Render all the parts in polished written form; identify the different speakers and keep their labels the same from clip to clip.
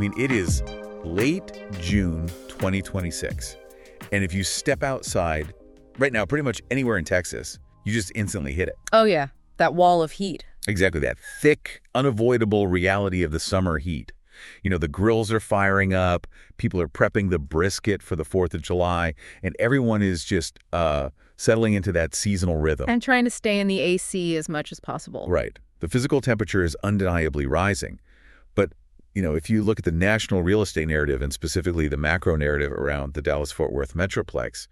Speaker 1: mean, it is late June 2026. And if you step outside right now, pretty much anywhere in Texas, you just instantly hit it.
Speaker 2: Oh, yeah. That wall of heat.
Speaker 1: Exactly that. Thick, unavoidable reality of the summer heat. You know, the grills are firing up, people are prepping the brisket for the 4th of July, and everyone is just settling into that seasonal rhythm.
Speaker 2: And trying to stay in the AC as much as possible.
Speaker 1: Right. The physical temperature is undeniably rising. But, you know, if you look at the national real estate narrative and specifically the macro narrative around the Dallas-Fort Worth Metroplex,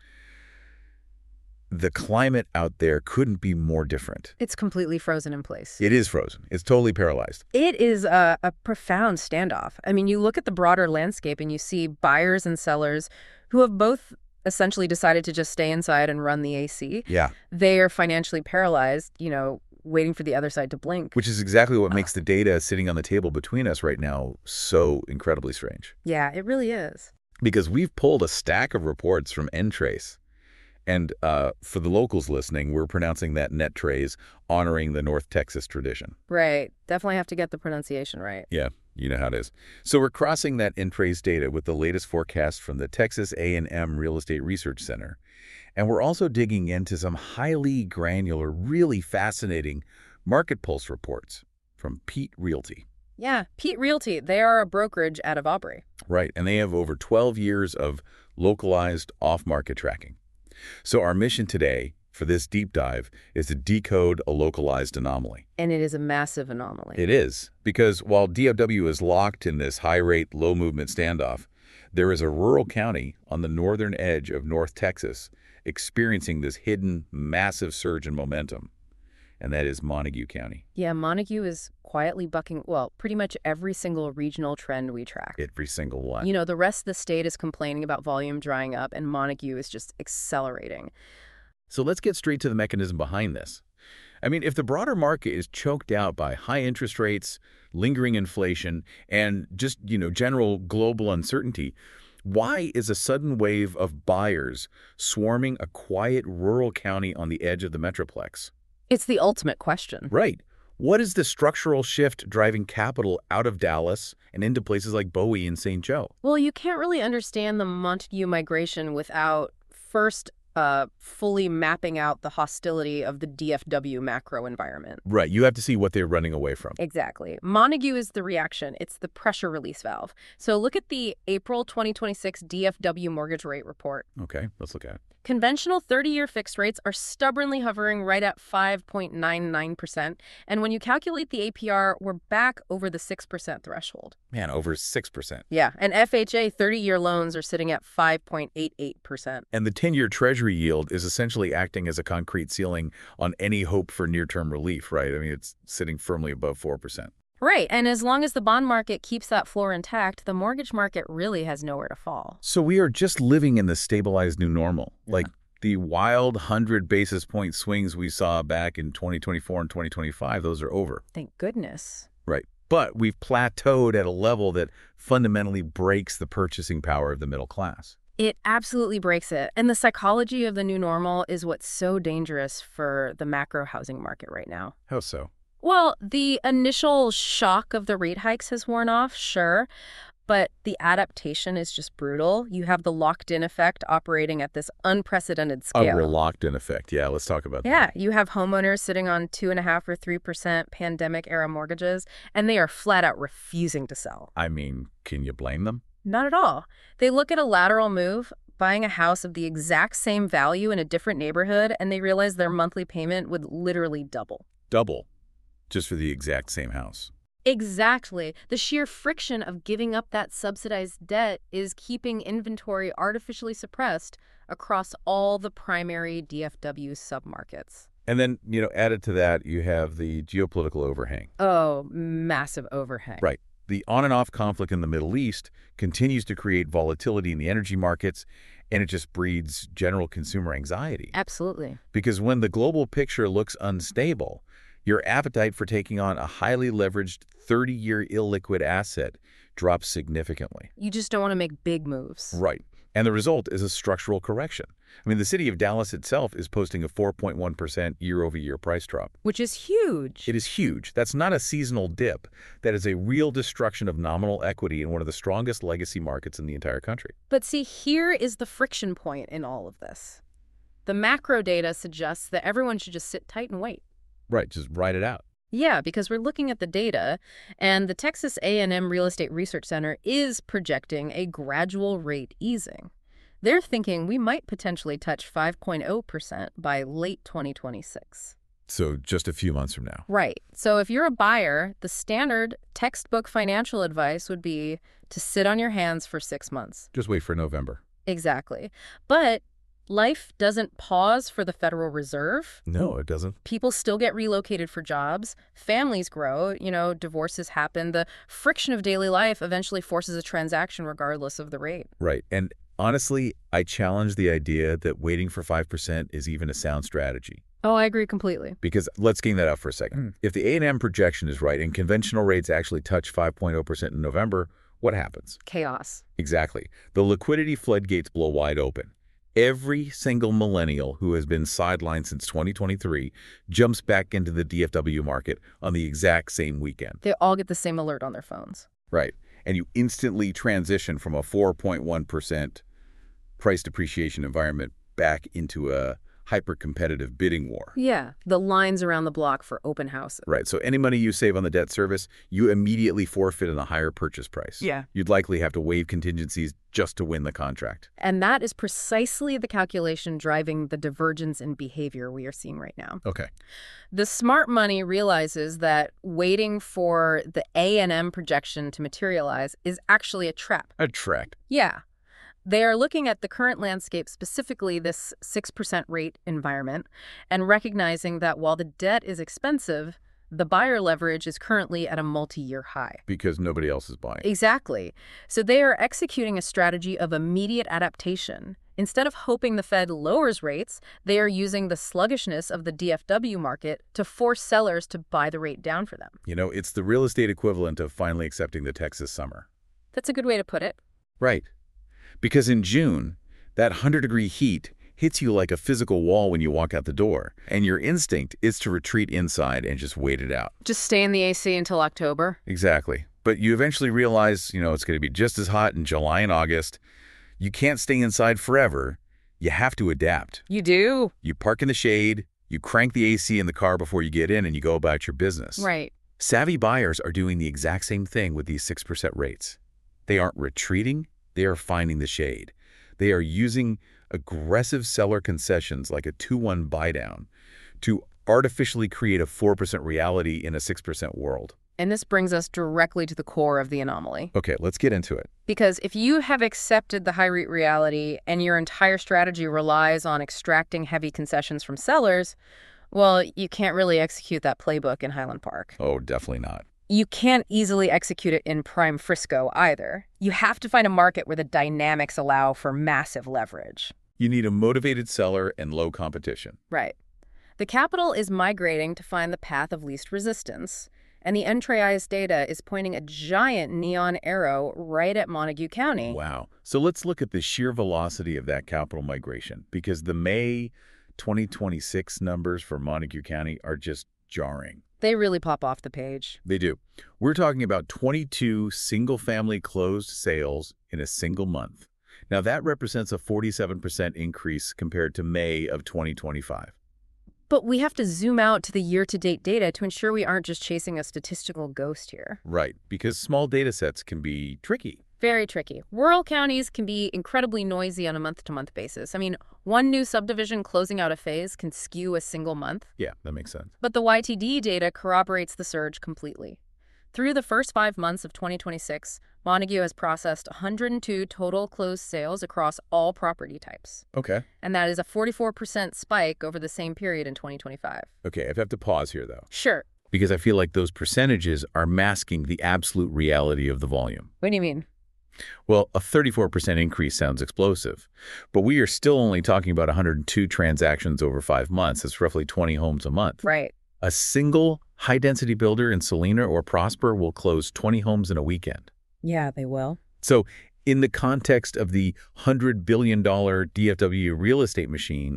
Speaker 1: the climate out there couldn't be more different.
Speaker 2: It's completely frozen in place.
Speaker 1: It is frozen. It's totally paralyzed.
Speaker 2: It is a profound standoff. I mean, you look at the broader landscape and you see buyers and sellers who have both essentially decided to just stay inside and run the AC.
Speaker 1: Yeah.
Speaker 2: They are financially paralyzed, you know, waiting for the other side to blink.
Speaker 1: Which is exactly what makes the data sitting on the table between us right now so incredibly strange.
Speaker 2: Yeah, it really is.
Speaker 1: Because we've pulled a stack of reports from Entrace. And for the locals listening, we're pronouncing that NetTrace, honoring the North Texas tradition.
Speaker 2: Right. Definitely have to get the pronunciation right.
Speaker 1: Yeah, you know how it is. So we're crossing that Entrace data with the latest forecast from the Texas A&M Real Estate Research Center. And we're also digging into some highly granular, really fascinating market pulse reports from Pete Realty.
Speaker 2: Yeah, Pete Realty. They are a brokerage out of Aubrey.
Speaker 1: Right, and they have over 12 years of localized off-market tracking. So our mission today for this deep dive is to decode a localized anomaly.
Speaker 2: And it is a massive anomaly.
Speaker 1: It is, because while DFW is locked in this high-rate, low-movement standoff, there is a rural county on the northern edge of North Texas experiencing this hidden, massive surge in momentum, and that is Montague County.
Speaker 2: Yeah, Montague is quietly bucking, well, pretty much every single regional trend we track.
Speaker 1: Every single one.
Speaker 2: You know, the rest of the state is complaining about volume drying up, and Montague is just accelerating.
Speaker 1: So let's get straight to the mechanism behind this. I mean, if the broader market is choked out by high interest rates, lingering inflation, and just, you know, general global uncertainty, why is a sudden wave of buyers swarming a quiet rural county on the edge of the Metroplex?
Speaker 2: It's the ultimate question.
Speaker 1: Right. What is the structural shift driving capital out of Dallas and into places like Bowie and St. Joe?
Speaker 2: Well, you can't really understand the Montague migration without first fully mapping out the hostility of the DFW macro environment.
Speaker 1: Right. You have to see what they're running away from.
Speaker 2: Exactly. Montague is the reaction. It's the pressure release valve. So look at the April 2026 DFW mortgage rate report.
Speaker 1: Okay, let's look at it.
Speaker 2: Conventional 30-year fixed rates are stubbornly hovering right at 5.99%. And when you calculate the APR, we're back over the 6% threshold.
Speaker 1: Man, over 6%.
Speaker 2: Yeah, and FHA 30-year loans are sitting at 5.88%.
Speaker 1: And the 10-year Treasury yield is essentially acting as a concrete ceiling on any hope for near-term relief, right? I mean, it's sitting firmly above 4%.
Speaker 2: Right, and as long as the bond market keeps that floor intact, the mortgage market really has nowhere to fall.
Speaker 1: So we are just living in the stabilized new normal. Yeah. Like the wild 100 basis point swings we saw back in 2024 and 2025, those are over.
Speaker 2: Thank goodness.
Speaker 1: Right. But we've plateaued at a level that fundamentally breaks the purchasing power of the middle class.
Speaker 2: It absolutely breaks it. And the psychology of the new normal is what's so dangerous for the macro housing market right now.
Speaker 1: How so?
Speaker 2: Well, the initial shock of the rate hikes has worn off, sure, but the adaptation is just brutal. You have the locked-in effect operating at this unprecedented scale.
Speaker 1: A real locked-in effect. Yeah, let's talk about that.
Speaker 2: Yeah, you have homeowners sitting on 2.5% or 3% pandemic-era mortgages, and they are flat-out refusing to sell.
Speaker 1: I mean, can you blame them?
Speaker 2: Not at all. They look at a lateral move, buying a house of the exact same value in a different neighborhood, and they realize their monthly payment would literally double.
Speaker 1: Double? Just for the exact same house.
Speaker 2: Exactly. The sheer friction of giving up that subsidized debt is keeping inventory artificially suppressed across all the primary DFW submarkets.
Speaker 1: And then, you know, added to that, you have the geopolitical overhang.
Speaker 2: Oh, massive overhang.
Speaker 1: Right. The on and off conflict in the Middle East continues to create volatility in the energy markets, and it just breeds general consumer anxiety.
Speaker 2: Absolutely.
Speaker 1: Because when the global picture looks unstable, your appetite for taking on a highly leveraged 30-year illiquid asset drops significantly.
Speaker 2: You just don't want to make big moves.
Speaker 1: Right. And the result is a structural correction. I mean, the city of Dallas itself is posting a 4.1% year-over-year price drop.
Speaker 2: Which is huge.
Speaker 1: It is huge. That's not a seasonal dip. That is a real destruction of nominal equity in one of the strongest legacy markets in the entire country.
Speaker 2: But see, here is the friction point in all of this. The macro data suggests that everyone should just sit tight and wait.
Speaker 1: Right, just ride it out.
Speaker 2: Yeah, because we're looking at the data, and the Texas A&M Real Estate Research Center is projecting a gradual rate easing. They're thinking we might potentially touch 5.0% by late 2026.
Speaker 1: So just a few months from now.
Speaker 2: Right. So if you're a buyer, the standard textbook financial advice would be to sit on your hands for 6 months.
Speaker 1: Just wait for November.
Speaker 2: Exactly. But life doesn't pause for the Federal Reserve.
Speaker 1: No, it doesn't.
Speaker 2: People still get relocated for jobs. Families grow. Divorces happen. The friction of daily life eventually forces a transaction regardless of the rate.
Speaker 1: Right. And honestly, I challenge the idea that waiting for 5% is even a sound strategy.
Speaker 2: Oh, I agree completely.
Speaker 1: Because let's game that out for a second. If the A&M projection is right and conventional rates actually touch 5.0% in November, what happens?
Speaker 2: Chaos.
Speaker 1: Exactly. The liquidity floodgates blow wide open. Every single millennial who has been sidelined since 2023 jumps back into the DFW market on the exact same weekend.
Speaker 2: They all get the same alert on their phones.
Speaker 1: Right. And you instantly transition from a 4.1% price depreciation environment back into a hyper-competitive bidding war.
Speaker 2: Yeah, the lines around the block for open houses.
Speaker 1: Right. So any money you save on the debt service, you immediately forfeit in a higher purchase price.
Speaker 2: Yeah.
Speaker 1: You'd likely have to waive contingencies just to win the contract.
Speaker 2: And that is precisely the calculation driving the divergence in behavior we are seeing right now.
Speaker 1: Okay.
Speaker 2: The smart money realizes that waiting for the A&M projection to materialize is actually a trap.
Speaker 1: A trap.
Speaker 2: Yeah. They are looking at the current landscape, specifically this 6% rate environment, and recognizing that while the debt is expensive, the buyer leverage is currently at a multi-year high.
Speaker 1: Because nobody else is buying.
Speaker 2: Exactly. So they are executing a strategy of immediate adaptation. Instead of hoping the Fed lowers rates, they are using the sluggishness of the DFW market to force sellers to buy the rate down for them.
Speaker 1: It's the real estate equivalent of finally accepting the Texas summer.
Speaker 2: That's a good way to put it.
Speaker 1: Right. Because in June, that 100-degree heat hits you like a physical wall when you walk out the door, and your instinct is to retreat inside and just wait it out.
Speaker 2: Just stay in the AC until October?
Speaker 1: Exactly. But you eventually realize, it's going to be just as hot in July and August. You can't stay inside forever. You have to adapt.
Speaker 2: You do?
Speaker 1: You park in the shade, you crank the AC in the car before you get in, and you go about your business.
Speaker 2: Right.
Speaker 1: Savvy buyers are doing the exact same thing with these 6% rates. They aren't retreating. They are finding the shade. They are using aggressive seller concessions like a 2-1 buy down to artificially create a 4% reality in a 6% world.
Speaker 2: And this brings us directly to the core of the anomaly.
Speaker 1: Okay, let's get into it.
Speaker 2: Because if you have accepted the high rate reality and your entire strategy relies on extracting heavy concessions from sellers, well, you can't really execute that playbook in Highland Park.
Speaker 1: Oh, definitely not.
Speaker 2: You can't easily execute it in prime Frisco either. You have to find a market where the dynamics allow for massive leverage.
Speaker 1: You need a motivated seller and low competition.
Speaker 2: Right. The capital is migrating to find the path of least resistance, and the Entrai's data is pointing a giant neon arrow right at Montague County.
Speaker 1: Wow. So let's look at the sheer velocity of that capital migration, because the May 2026 numbers for Montague County are just jarring.
Speaker 2: They really pop off the page.
Speaker 1: They do. We're talking about 22 single-family closed sales in a single month. Now, that represents a 47% increase compared to May of 2025.
Speaker 2: But we have to zoom out to the year-to-date data to ensure we aren't just chasing a statistical ghost here.
Speaker 1: Right, because small data sets can be tricky.
Speaker 2: Very tricky. Rural counties can be incredibly noisy on a month-to-month basis. I mean, one new subdivision closing out a phase can skew a single month.
Speaker 1: Yeah, that makes sense.
Speaker 2: But the YTD data corroborates the surge completely. Through the first 5 months of 2026, Montague has processed 102 total closed sales across all property types.
Speaker 1: Okay.
Speaker 2: And that is a 44% spike over the same period in 2025.
Speaker 1: Okay, I have to pause here, though.
Speaker 2: Sure.
Speaker 1: Because I feel like those percentages are masking the absolute reality of the volume.
Speaker 2: What do you mean?
Speaker 1: Well, a 34% increase sounds explosive, but we are still only talking about 102 transactions over 5 months. That's roughly 20 homes a month.
Speaker 2: Right.
Speaker 1: A single high-density builder in Salina or Prosper will close 20 homes in a weekend.
Speaker 2: Yeah, they will.
Speaker 1: So In the context of the $100 billion DFW real estate machine,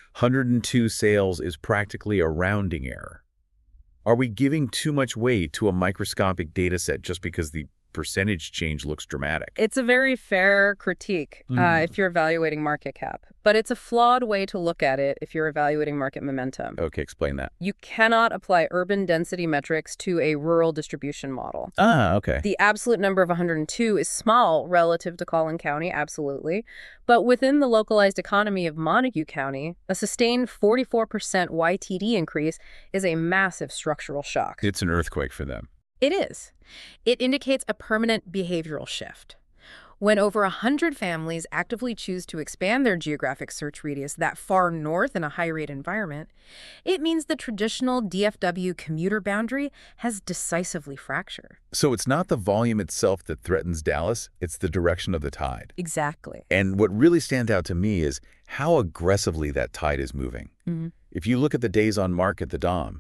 Speaker 1: 102 sales is practically a rounding error. Are we giving too much weight to a microscopic data set just because the percentage change looks dramatic?
Speaker 2: It's a very fair critique if you're evaluating market cap, but it's a flawed way to look at it if you're evaluating market momentum.
Speaker 1: Okay, explain that.
Speaker 2: You cannot apply urban density metrics to a rural distribution model.
Speaker 1: Okay.
Speaker 2: The absolute number of 102 is small relative to Collin County, absolutely. But within the localized economy of Montague County, a sustained 44% YTD increase is a massive structural shock.
Speaker 1: It's an earthquake for them.
Speaker 2: It is. It indicates a permanent behavioral shift. When over 100 families actively choose to expand their geographic search radius that far north in a high-rate environment, it means the traditional DFW commuter boundary has decisively fractured.
Speaker 1: So it's not the volume itself that threatens Dallas, it's the direction of the tide.
Speaker 2: Exactly.
Speaker 1: And what really stands out to me is how aggressively that tide is moving. If you look at the days on market, the DOM,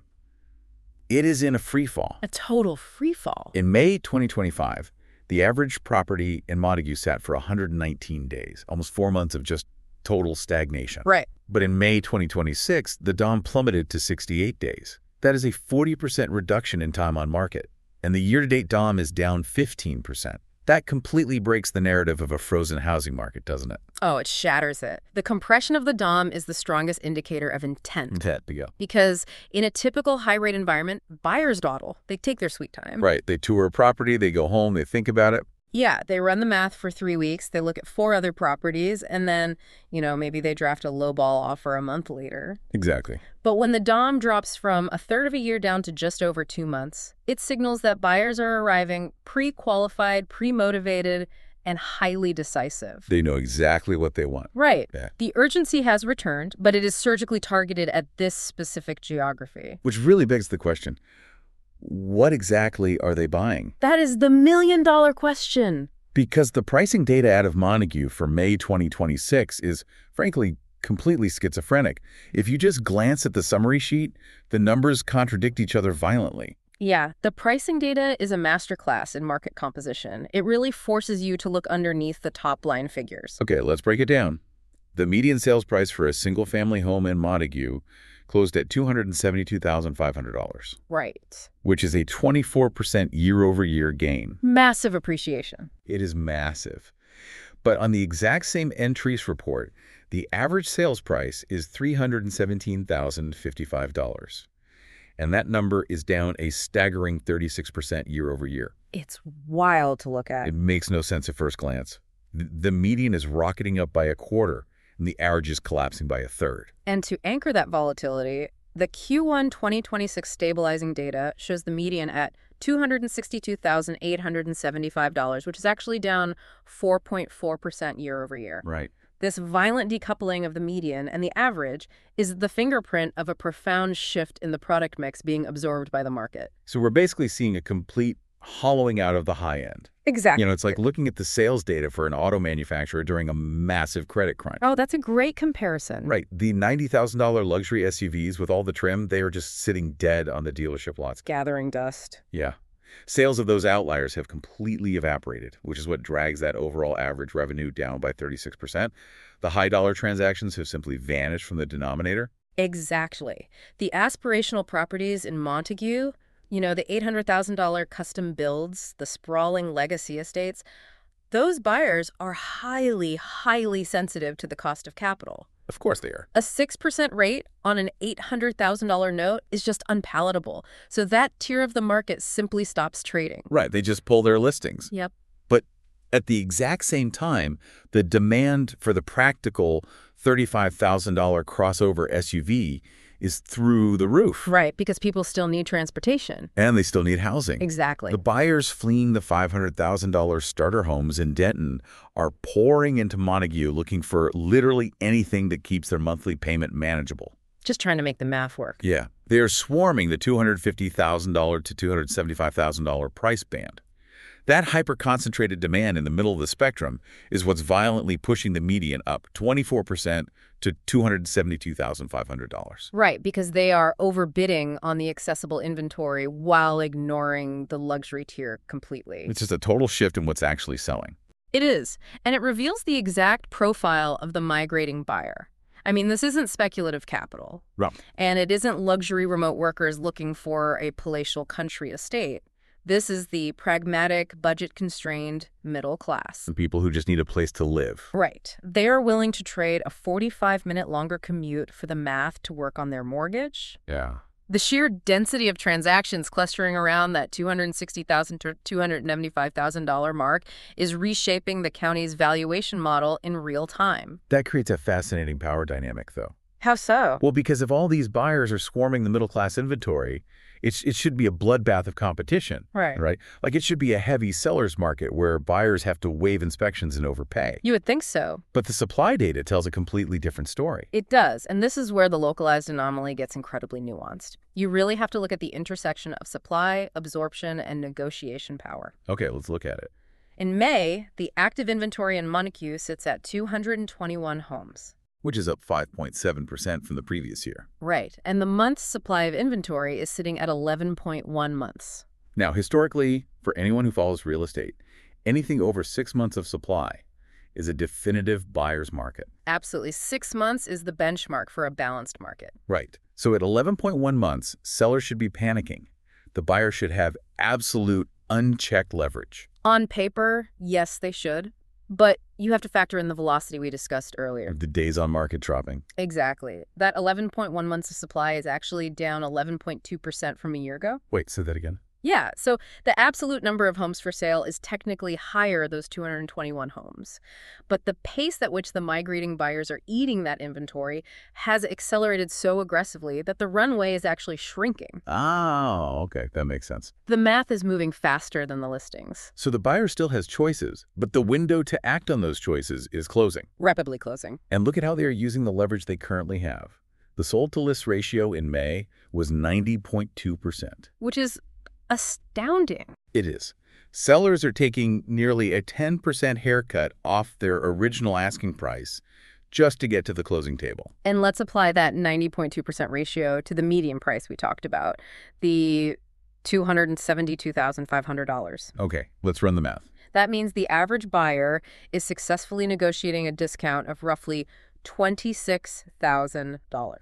Speaker 1: it is in a free fall.
Speaker 2: A total free fall.
Speaker 1: In May 2025, the average property in Montague sat for 119 days, almost 4 months of just total stagnation.
Speaker 2: Right.
Speaker 1: But in May 2026, the DOM plummeted to 68 days. That is a 40% reduction in time on market, and the year-to-date DOM is down 15%. That completely breaks the narrative of a frozen housing market, doesn't it?
Speaker 2: Oh, it shatters it. The compression of the DOM is the strongest indicator of intent.
Speaker 1: Intent, yeah.
Speaker 2: Because in a typical high-rate environment, buyers dawdle. They take their sweet time.
Speaker 1: Right. They tour a property, they go home, they think about it.
Speaker 2: Yeah, they run the math for 3 weeks, they look at 4 other properties, and then, maybe they draft a lowball offer a month later.
Speaker 1: Exactly.
Speaker 2: But when the DOM drops from a third of a year down to just over 2 months, it signals that buyers are arriving pre-qualified, pre-motivated, and highly decisive.
Speaker 1: They know exactly what they want.
Speaker 2: Right.
Speaker 1: Yeah.
Speaker 2: The urgency has returned, but it is surgically targeted at this specific geography.
Speaker 1: Which really begs the question, what exactly are they buying?
Speaker 2: That is the million-dollar question.
Speaker 1: Because the pricing data out of Montague for May 2026 is, frankly, completely schizophrenic. If you just glance at the summary sheet, the numbers contradict each other violently.
Speaker 2: Yeah, the pricing data is a masterclass in market composition. It really forces you to look underneath the top-line figures.
Speaker 1: Okay, let's break it down. The median sales price for a single-family home in Montague closed at $272,500.
Speaker 2: Right.
Speaker 1: Which is a 24% year-over-year gain.
Speaker 2: Massive appreciation.
Speaker 1: It is massive. But on the exact same entries report, the average sales price is $317,055. And that number is down a staggering 36% year-over-year.
Speaker 2: It's wild to look at.
Speaker 1: It makes no sense at first glance. The median is rocketing up by a quarter, and the average is collapsing by a third.
Speaker 2: And to anchor that volatility, the Q1 2026 stabilizing data shows the median at $262,875, which is actually down 4.4% year over year.
Speaker 1: Right.
Speaker 2: This violent decoupling of the median and the average is the fingerprint of a profound shift in the product mix being absorbed by the market.
Speaker 1: So we're basically seeing a complete hollowing out of the high end.
Speaker 2: Exactly.
Speaker 1: It's like looking at the sales data for an auto manufacturer during a massive credit crunch.
Speaker 2: Oh, that's a great comparison.
Speaker 1: Right. The $90,000 luxury SUVs with all the trim, they are just sitting dead on the dealership lots.
Speaker 2: Gathering dust.
Speaker 1: Yeah. Sales of those outliers have completely evaporated, which is what drags that overall average revenue down by 36%. The high-dollar transactions have simply vanished from the denominator.
Speaker 2: Exactly. The aspirational properties in Montague, the $800,000 custom builds, the sprawling legacy estates, those buyers are highly, highly sensitive to the cost of capital.
Speaker 1: Of course they are.
Speaker 2: A 6% rate on an $800,000 note is just unpalatable. So that tier of the market simply stops trading.
Speaker 1: Right. They just pull their listings.
Speaker 2: Yep.
Speaker 1: But at the exact same time, the demand for the practical $35,000 crossover SUV is through the roof.
Speaker 2: Right, because people still need transportation.
Speaker 1: And they still need housing.
Speaker 2: Exactly.
Speaker 1: The buyers fleeing the $500,000 starter homes in Denton are pouring into Montague looking for literally anything that keeps their monthly payment manageable.
Speaker 2: Just trying to make the math work.
Speaker 1: Yeah. They are swarming the $250,000 to $275,000 price band. That hyper-concentrated demand in the middle of the spectrum is what's violently pushing the median up 24% to $272,500.
Speaker 2: Right, because they are overbidding on the accessible inventory while ignoring the luxury tier completely.
Speaker 1: It's just a total shift in what's actually selling.
Speaker 2: It is, and it reveals the exact profile of the migrating buyer. I mean, this isn't speculative capital,
Speaker 1: Right.
Speaker 2: and it isn't luxury remote workers looking for a palatial country estate. This is the pragmatic, budget-constrained middle class.
Speaker 1: Some people who just need a place to live.
Speaker 2: Right. They are willing to trade a 45-minute longer commute for the math to work on their mortgage.
Speaker 1: Yeah.
Speaker 2: The sheer density of transactions clustering around that $260,000 to $275,000 mark is reshaping the county's valuation model in real time.
Speaker 1: That creates a fascinating power dynamic, though.
Speaker 2: How so?
Speaker 1: Well, because if all these buyers are swarming the middle-class inventory, it should be a bloodbath of competition, right? Like it should be a heavy seller's market where buyers have to waive inspections and overpay.
Speaker 2: You would think so.
Speaker 1: But the supply data tells a completely different story.
Speaker 2: It does, and this is where the localized anomaly gets incredibly nuanced. You really have to look at the intersection of supply, absorption, and negotiation power.
Speaker 1: Okay, let's look at it.
Speaker 2: In May, the active inventory in Montague sits at 221 homes.
Speaker 1: Which is up 5.7% from the previous year.
Speaker 2: Right, and the month's supply of inventory is sitting at 11.1 months.
Speaker 1: Now, historically, for anyone who follows real estate, anything over 6 months of supply is a definitive buyer's market.
Speaker 2: Absolutely. 6 months is the benchmark for a balanced market.
Speaker 1: Right. So at 11.1 months, sellers should be panicking. The buyer should have absolute unchecked leverage.
Speaker 2: On paper, yes, they should. But you have to factor in the velocity we discussed earlier.
Speaker 1: The days on market dropping.
Speaker 2: Exactly. That 11.1 months of supply is actually down 11.2% from a year ago.
Speaker 1: Wait, say that again?
Speaker 2: Yeah, so the absolute number of homes for sale is technically higher, those 221 homes. But the pace at which the migrating buyers are eating that inventory has accelerated so aggressively that the runway is actually shrinking.
Speaker 1: Oh, okay. That makes sense.
Speaker 2: The math is moving faster than the listings.
Speaker 1: So the buyer still has choices, but the window to act on those choices is closing.
Speaker 2: Rapidly closing.
Speaker 1: And look at how they are using the leverage they currently have. The sold-to-list ratio in May was 90.2%.
Speaker 2: Which is astounding.
Speaker 1: It is. Sellers are taking nearly a 10% haircut off their original asking price just to get to the closing table.
Speaker 2: And let's apply that 90.2% ratio to the median price we talked about, the $272,500.
Speaker 1: Okay, let's run the math.
Speaker 2: That means the average buyer is successfully negotiating a discount of roughly $26,000.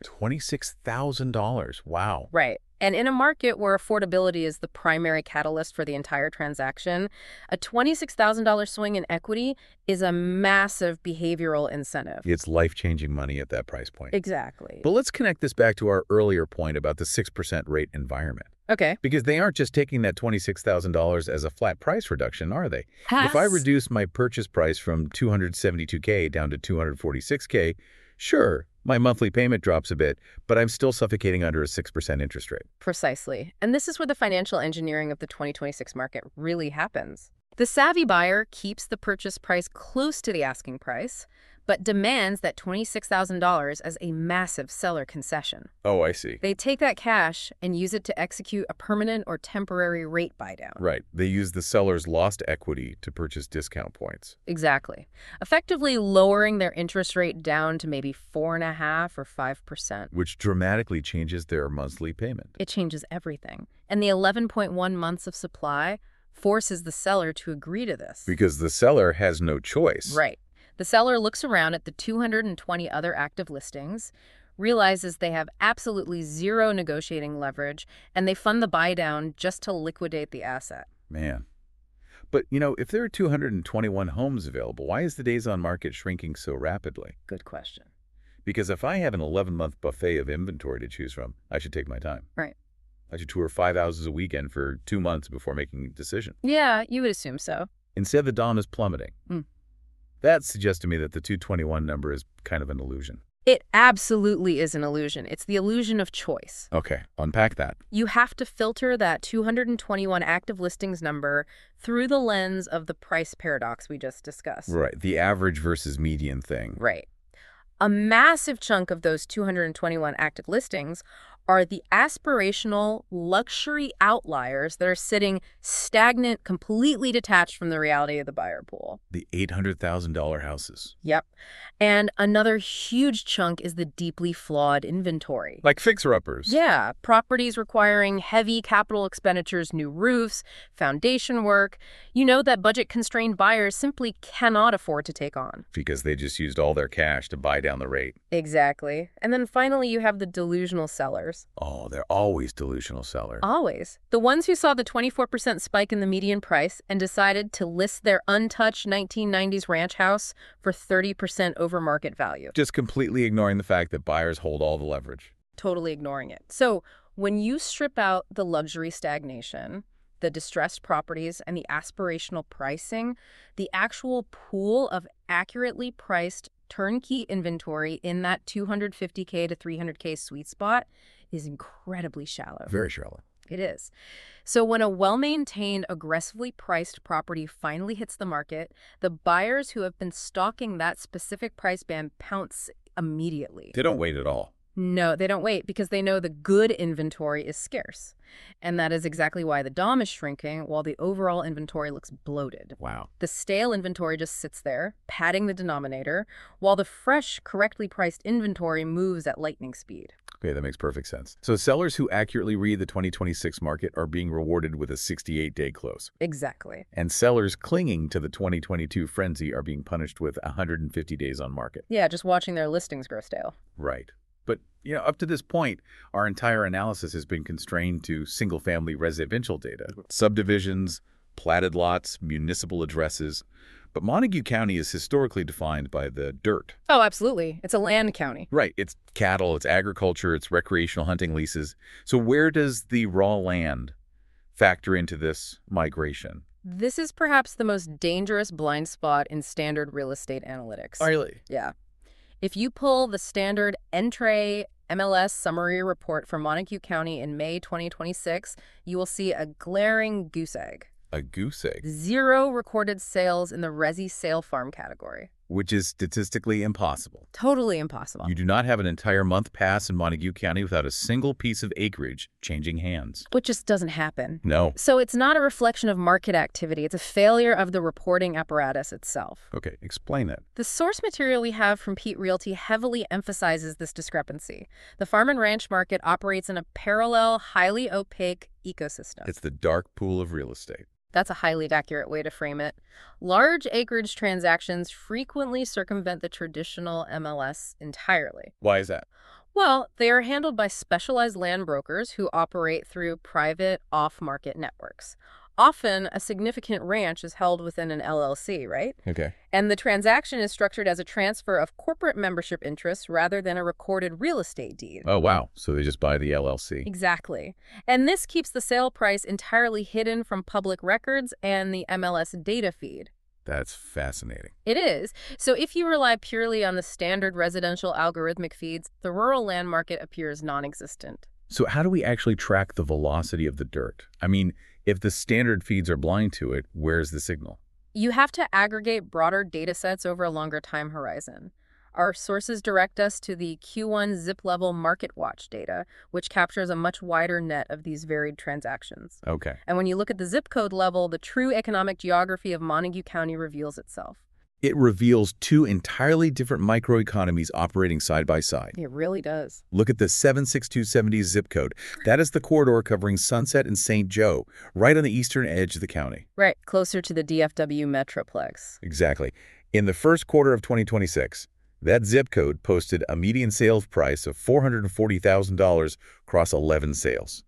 Speaker 1: $26,000. Wow.
Speaker 2: Right. And in a market where affordability is the primary catalyst for the entire transaction, a $26,000 swing in equity is a massive behavioral incentive.
Speaker 1: It's life-changing money at that price point.
Speaker 2: Exactly.
Speaker 1: But let's connect this back to our earlier point about the 6% rate environment.
Speaker 2: Okay.
Speaker 1: Because they aren't just taking that $26,000 as a flat price reduction, are they? If I reduce my purchase price from $272K down to $246K, sure, my monthly payment drops a bit, but I'm still suffocating under a 6% interest rate.
Speaker 2: Precisely. And this is where the financial engineering of the 2026 market really happens. The savvy buyer keeps the purchase price close to the asking price, but demands that $26,000 as a massive seller concession.
Speaker 1: Oh, I see.
Speaker 2: They take that cash and use it to execute a permanent or temporary rate buy-down.
Speaker 1: Right. They use the seller's lost equity to purchase discount points.
Speaker 2: Exactly. Effectively lowering their interest rate down to maybe 4.5% or 5%.
Speaker 1: Which dramatically changes their monthly payment.
Speaker 2: It changes everything. And the 11.1 months of supply forces the seller to agree to this.
Speaker 1: Because the seller has no choice.
Speaker 2: Right. The seller looks around at the 220 other active listings, realizes they have absolutely zero negotiating leverage, and they fund the buy-down just to liquidate the asset.
Speaker 1: Man. But, if there are 221 homes available, why is the days on market shrinking so rapidly?
Speaker 2: Good question.
Speaker 1: Because if I have an 11-month buffet of inventory to choose from, I should take my time.
Speaker 2: Right.
Speaker 1: I should tour 5 houses a weekend for 2 months before making a decision.
Speaker 2: Yeah, you would assume so.
Speaker 1: Instead, the DOM is plummeting. That suggests to me that the 221 number is kind of an illusion.
Speaker 2: It absolutely is an illusion. It's the illusion of choice.
Speaker 1: Okay, unpack that.
Speaker 2: You have to filter that 221 active listings number through the lens of the price paradox we just discussed.
Speaker 1: Right, the average versus median thing.
Speaker 2: Right. A massive chunk of those 221 active listings are the aspirational luxury outliers that are sitting stagnant, completely detached from the reality of the buyer pool.
Speaker 1: The $800,000 houses.
Speaker 2: Yep. And another huge chunk is the deeply flawed inventory.
Speaker 1: Like fixer-uppers.
Speaker 2: Yeah, properties requiring heavy capital expenditures, new roofs, foundation work, that budget-constrained buyers simply cannot afford to take on.
Speaker 1: Because they just used all their cash to buy down the rate.
Speaker 2: Exactly. And then finally, you have the delusional sellers.
Speaker 1: Oh, they're always delusional sellers.
Speaker 2: Always. The ones who saw the 24% spike in the median price and decided to list their untouched 1990s ranch house for 30% over market value.
Speaker 1: Just completely ignoring the fact that buyers hold all the leverage.
Speaker 2: Totally ignoring it. So when you strip out the luxury stagnation, the distressed properties, and the aspirational pricing, the actual pool of accurately priced turnkey inventory in that $250K to $300K sweet spot is incredibly shallow.
Speaker 1: Very shallow.
Speaker 2: It is. So when a well-maintained, aggressively priced property finally hits the market, the buyers who have been stalking that specific price band pounce immediately.
Speaker 1: They don't wait at all.
Speaker 2: No, they don't wait because they know the good inventory is scarce. And that is exactly why the DOM is shrinking while the overall inventory looks bloated.
Speaker 1: Wow.
Speaker 2: The stale inventory just sits there, padding the denominator, while the fresh, correctly priced inventory moves at lightning speed.
Speaker 1: Okay, that makes perfect sense. So sellers who accurately read the 2026 market are being rewarded with a 68-day close.
Speaker 2: Exactly.
Speaker 1: And sellers clinging to the 2022 frenzy are being punished with 150 days on market.
Speaker 2: Yeah, just watching their listings grow stale.
Speaker 1: Right. But, up to this point, our entire analysis has been constrained to single-family residential data, subdivisions, platted lots, municipal addresses. But Montague County is historically defined by the dirt.
Speaker 2: Oh, absolutely. It's a land county.
Speaker 1: Right. It's cattle, it's agriculture, it's recreational hunting leases. So where does the raw land factor into this migration?
Speaker 2: This is perhaps the most dangerous blind spot in standard real estate analytics.
Speaker 1: Really?
Speaker 2: Yeah. If you pull the standard Entree MLS summary report for Montague County in May 2026, you will see a glaring goose egg.
Speaker 1: A goose egg.
Speaker 2: 0 recorded sales in the Resi Sale Farm category.
Speaker 1: Which is statistically impossible.
Speaker 2: Totally impossible.
Speaker 1: You do not have an entire month pass in Montague County without a single piece of acreage changing hands.
Speaker 2: Which just doesn't happen.
Speaker 1: No.
Speaker 2: So it's not a reflection of market activity. It's a failure of the reporting apparatus itself.
Speaker 1: Okay, explain that.
Speaker 2: The source material we have from Pete Realty heavily emphasizes this discrepancy. The farm and ranch market operates in a parallel, highly opaque ecosystem.
Speaker 1: It's the dark pool of real estate.
Speaker 2: That's a highly accurate way to frame it. Large acreage transactions frequently circumvent the traditional MLS entirely.
Speaker 1: Why is that?
Speaker 2: Well, they are handled by specialized land brokers who operate through private off-market networks. Often, a significant ranch is held within an LLC, right?
Speaker 1: Okay.
Speaker 2: And the transaction is structured as a transfer of corporate membership interests rather than a recorded real estate deed.
Speaker 1: Oh, wow. So they just buy the LLC.
Speaker 2: Exactly. And this keeps the sale price entirely hidden from public records and the MLS data feed.
Speaker 1: That's fascinating.
Speaker 2: It is. So if you rely purely on the standard residential algorithmic feeds, the rural land market appears non-existent.
Speaker 1: So how do we actually track the velocity of the dirt? I mean, if the standard feeds are blind to it, where's the signal?
Speaker 2: You have to aggregate broader data sets over a longer time horizon. Our sources direct us to the Q1 zip-level Market Watch data, which captures a much wider net of these varied transactions.
Speaker 1: Okay.
Speaker 2: And when you look at the zip code level, the true economic geography of Montague County reveals itself.
Speaker 1: It reveals two entirely different microeconomies operating side by side.
Speaker 2: It really does.
Speaker 1: Look at the 76270 zip code. That is the corridor covering Sunset and St. Joe, right on the eastern edge of the county.
Speaker 2: Right, closer to the DFW Metroplex.
Speaker 1: Exactly. In the first quarter of 2026, that zip code posted a median sales price of $440,000 across 11 sales.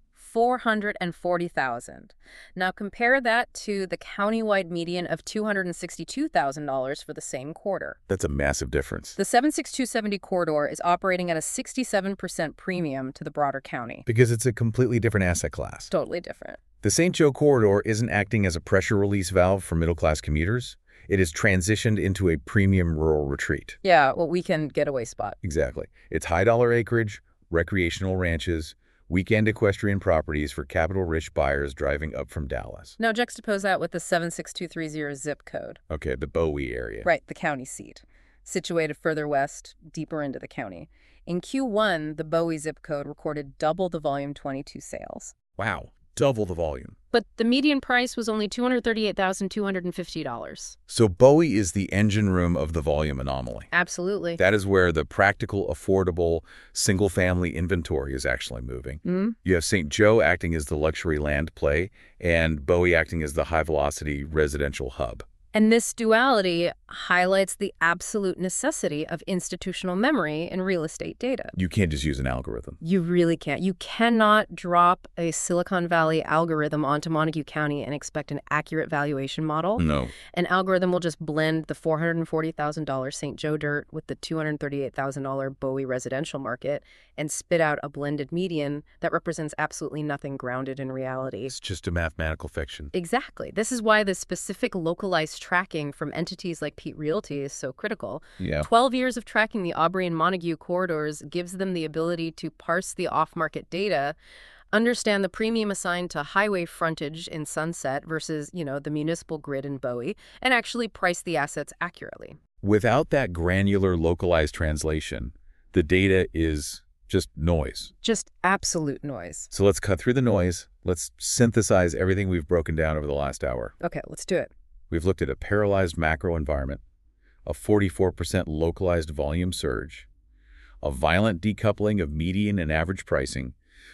Speaker 2: $440,000. Now compare that to the countywide median of $262,000 for the same quarter.
Speaker 1: That's a massive difference.
Speaker 2: The 76270 corridor is operating at a 67% premium to the broader county.
Speaker 1: Because it's a completely different asset class.
Speaker 2: Totally different.
Speaker 1: The St. Joe corridor isn't acting as a pressure release valve for middle-class commuters. It is transitioned into a premium rural retreat.
Speaker 2: Yeah, well, weekend getaway spot.
Speaker 1: Exactly. It's high-dollar acreage, recreational ranches, weekend equestrian properties for capital-rich buyers driving up from Dallas.
Speaker 2: Now juxtapose that with the 76230 zip code.
Speaker 1: Okay, the Bowie area.
Speaker 2: Right, the county seat. Situated further west, deeper into the county. In Q1, the Bowie zip code recorded double the volume 22 sales.
Speaker 1: Wow, double the volume.
Speaker 2: But the median price was only $238,250.
Speaker 1: So Bowie is the engine room of the volume anomaly.
Speaker 2: Absolutely.
Speaker 1: That is where the practical, affordable, single-family inventory is actually moving. You have St. Joe acting as the luxury land play, and Bowie acting as the high-velocity residential hub.
Speaker 2: And this duality highlights the absolute necessity of institutional memory in real estate data.
Speaker 1: You can't just use an algorithm.
Speaker 2: You really can't. You cannot drop a Silicon Valley algorithm onto Montague County and expect an accurate valuation model.
Speaker 1: No.
Speaker 2: An algorithm will just blend the $440,000 St. Joe dirt with the $238,000 Bowie residential market and spit out a blended median that represents absolutely nothing grounded in reality.
Speaker 1: It's just a mathematical fiction.
Speaker 2: Exactly. This is why the specific localized tracking from entities like Pete Realty is so critical.
Speaker 1: Yeah.
Speaker 2: 12 years of tracking the Aubrey and Montague corridors gives them the ability to parse the off-market data, understand the premium assigned to highway frontage in Sunset versus, the municipal grid in Bowie, and actually price the assets accurately.
Speaker 1: Without that granular localized translation, the data is just noise.
Speaker 2: Just absolute noise.
Speaker 1: So let's cut through the noise. Let's synthesize everything we've broken down over the last hour.
Speaker 2: Okay, let's do it.
Speaker 1: We've looked at a paralyzed macro environment, a 44% localized volume surge, a violent decoupling of median and average pricing,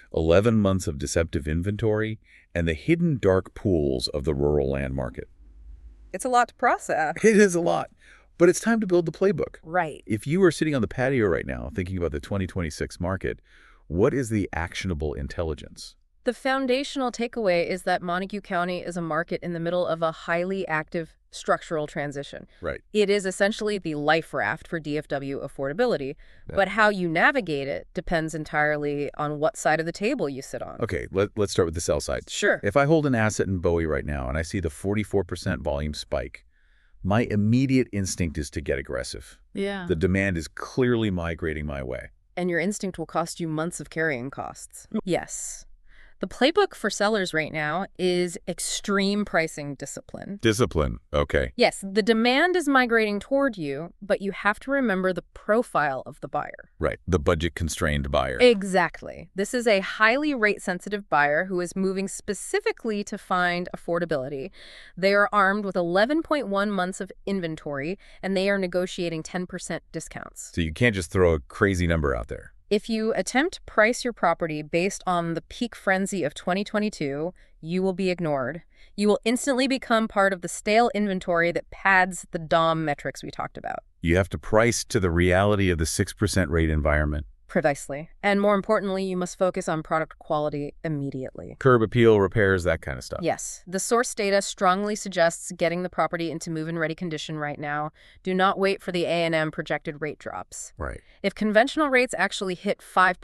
Speaker 1: 11 months of deceptive inventory, and the hidden dark pools of the rural land market.
Speaker 2: It's a lot to process.
Speaker 1: It is a lot, but it's time to build the playbook.
Speaker 2: Right.
Speaker 1: If you are sitting on the patio right now thinking about the 2026 market, what is the actionable intelligence?
Speaker 2: The foundational takeaway is that Montague County is a market in the middle of a highly active structural transition.
Speaker 1: Right.
Speaker 2: It is essentially the life raft for DFW affordability, but how you navigate it depends entirely on what side of the table you sit on.
Speaker 1: Okay, let's start with the sell side.
Speaker 2: Sure.
Speaker 1: If I hold an asset in Bowie right now and I see the 44% volume spike, my immediate instinct is to get aggressive.
Speaker 2: Yeah.
Speaker 1: The demand is clearly migrating my way.
Speaker 2: And your instinct will cost you months of carrying costs. Yes. The playbook for sellers right now is extreme pricing discipline.
Speaker 1: Discipline, okay.
Speaker 2: Yes, the demand is migrating toward you, but you have to remember the profile of the buyer.
Speaker 1: Right, the budget-constrained buyer.
Speaker 2: Exactly. This is a highly rate-sensitive buyer who is moving specifically to find affordability. They are armed with 11.1 months of inventory, and they are negotiating 10% discounts.
Speaker 1: So you can't just throw a crazy number out there.
Speaker 2: If you attempt to price your property based on the peak frenzy of 2022, you will be ignored. You will instantly become part of the stale inventory that pads the DOM metrics we talked about.
Speaker 1: You have to price to the reality of the 6% rate environment.
Speaker 2: Precisely. And more importantly, you must focus on product quality immediately.
Speaker 1: Curb appeal, repairs, that kind of stuff.
Speaker 2: Yes. The source data strongly suggests getting the property into move-in ready condition right now. Do not wait for the A&M projected rate drops.
Speaker 1: Right.
Speaker 2: If conventional rates actually hit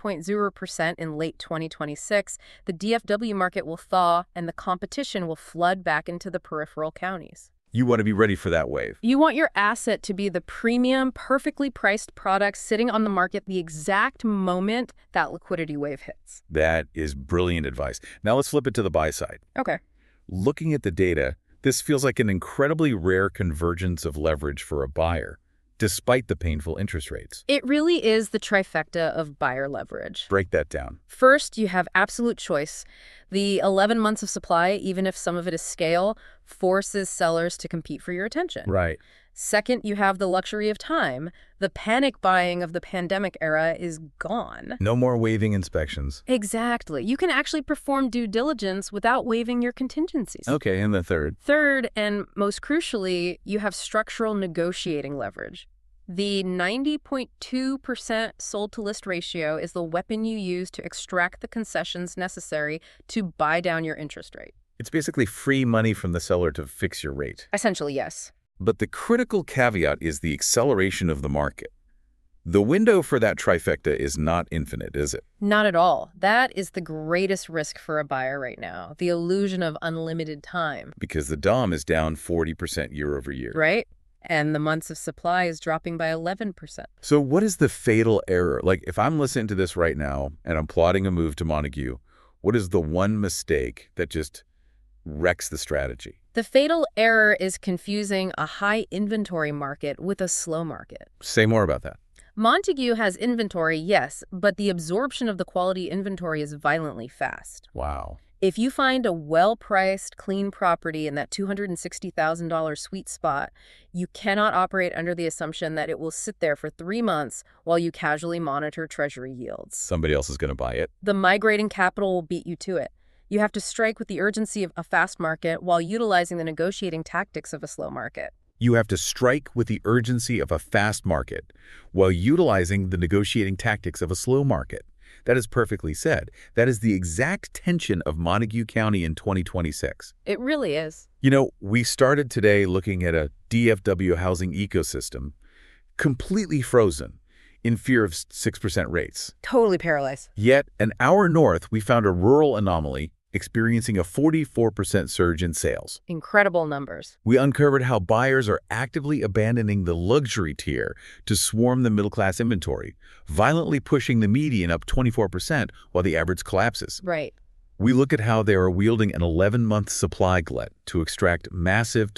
Speaker 2: 5.0% in late 2026, the DFW market will thaw and the competition will flood back into the peripheral counties.
Speaker 1: You want to be ready for that wave.
Speaker 2: You want your asset to be the premium, perfectly priced product sitting on the market the exact moment that liquidity wave hits.
Speaker 1: That is brilliant advice. Now let's flip it to the buy side.
Speaker 2: Okay.
Speaker 1: Looking at the data, this feels like an incredibly rare convergence of leverage for a buyer, despite the painful interest rates.
Speaker 2: It really is the trifecta of buyer leverage.
Speaker 1: Break that down.
Speaker 2: First, you have absolute choice. The 11 months of supply, even if some of it is scale, forces sellers to compete for your attention.
Speaker 1: Right.
Speaker 2: Second, you have the luxury of time. The panic buying of the pandemic era is gone.
Speaker 1: No more waiving inspections.
Speaker 2: Exactly. You can actually perform due diligence without waiving your contingencies.
Speaker 1: Okay, and the third.
Speaker 2: Third, and most crucially, you have structural negotiating leverage. The 90.2% sold-to-list ratio is the weapon you use to extract the concessions necessary to buy down your interest rate.
Speaker 1: It's basically free money from the seller to fix your rate.
Speaker 2: Essentially, yes.
Speaker 1: But the critical caveat is the acceleration of the market. The window for that trifecta is not infinite, is it?
Speaker 2: Not at all. That is the greatest risk for a buyer right now, the illusion of unlimited time.
Speaker 1: Because the DOM is down 40% year over year.
Speaker 2: Right? And the months of supply is dropping by 11%.
Speaker 1: So what is the fatal error? Like, if I'm listening to this right now and I'm plotting a move to Montague, what is the one mistake that just wrecks the strategy?
Speaker 2: The fatal error is confusing a high inventory market with a slow market.
Speaker 1: Say more about that.
Speaker 2: Montague has inventory, yes, but the absorption of the quality inventory is violently fast.
Speaker 1: Wow.
Speaker 2: If you find a well-priced, clean property in that $260,000 sweet spot, you cannot operate under the assumption that it will sit there for 3 months while you casually monitor Treasury yields.
Speaker 1: Somebody else is going to buy it.
Speaker 2: The migrating capital will beat you to it. You have to strike with the urgency of a fast market while utilizing the negotiating tactics of a slow market.
Speaker 1: You have to strike with the urgency of a fast market while utilizing the negotiating tactics of a slow market. That is perfectly said. That is the exact tension of Montague County in 2026.
Speaker 2: It really is.
Speaker 1: You know, we started today looking at a DFW housing ecosystem completely frozen in fear of 6% rates.
Speaker 2: Totally paralyzed.
Speaker 1: Yet, an hour north, we found a rural anomaly experiencing a 44% surge in sales.
Speaker 2: Incredible numbers.
Speaker 1: We uncovered how buyers are actively abandoning the luxury tier to swarm the middle-class inventory, violently pushing the median up 24% while the average collapses.
Speaker 2: Right.
Speaker 1: We look at how they are wielding an 11-month supply glut to extract massive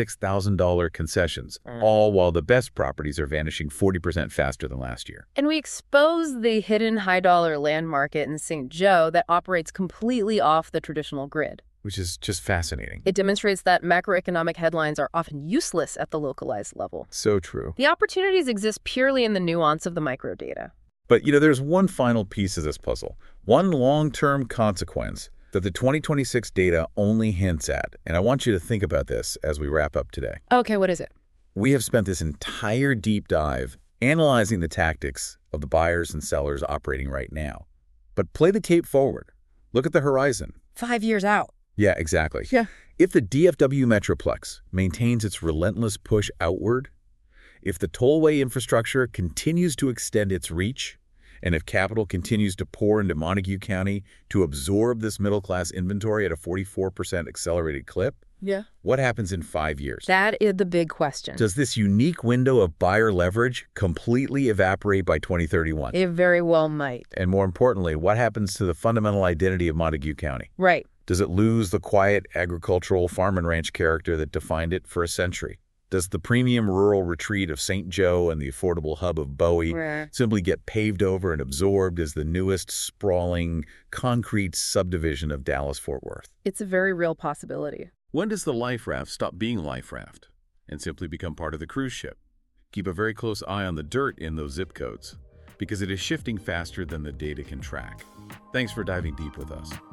Speaker 1: $26,000 concessions, all while the best properties are vanishing 40% faster than last year.
Speaker 2: And we expose the hidden high-dollar land market in St. Joe that operates completely off the traditional grid.
Speaker 1: Which is just fascinating.
Speaker 2: It demonstrates that macroeconomic headlines are often useless at the localized level.
Speaker 1: So true.
Speaker 2: The opportunities exist purely in the nuance of the microdata.
Speaker 1: But, there's one final piece of this puzzle, one long-term consequence that the 2026 data only hints at. And I want you to think about this as we wrap up today.
Speaker 2: Okay, what is it?
Speaker 1: We have spent this entire deep dive analyzing the tactics of the buyers and sellers operating right now. But play the tape forward. Look at the horizon.
Speaker 2: 5 years out.
Speaker 1: Yeah, exactly.
Speaker 2: Yeah.
Speaker 1: If the DFW Metroplex maintains its relentless push outward, if the tollway infrastructure continues to extend its reach, and if capital continues to pour into Montague County to absorb this middle-class inventory at a 44% accelerated clip, what happens in 5 years?
Speaker 2: That is the big question.
Speaker 1: Does this unique window of buyer leverage completely evaporate by 2031?
Speaker 2: It very well might.
Speaker 1: And more importantly, what happens to the fundamental identity of Montague County?
Speaker 2: Right.
Speaker 1: Does it lose the quiet agricultural farm and ranch character that defined it for a century? Does the premium rural retreat of St. Joe and the affordable hub of Bowie simply get paved over and absorbed as the newest sprawling concrete subdivision of Dallas-Fort Worth?
Speaker 2: It's a very real possibility.
Speaker 1: When does the life raft stop being life raft and simply become part of the cruise ship? Keep a very close eye on the dirt in those zip codes, because it is shifting faster than the data can track. Thanks for diving deep with us.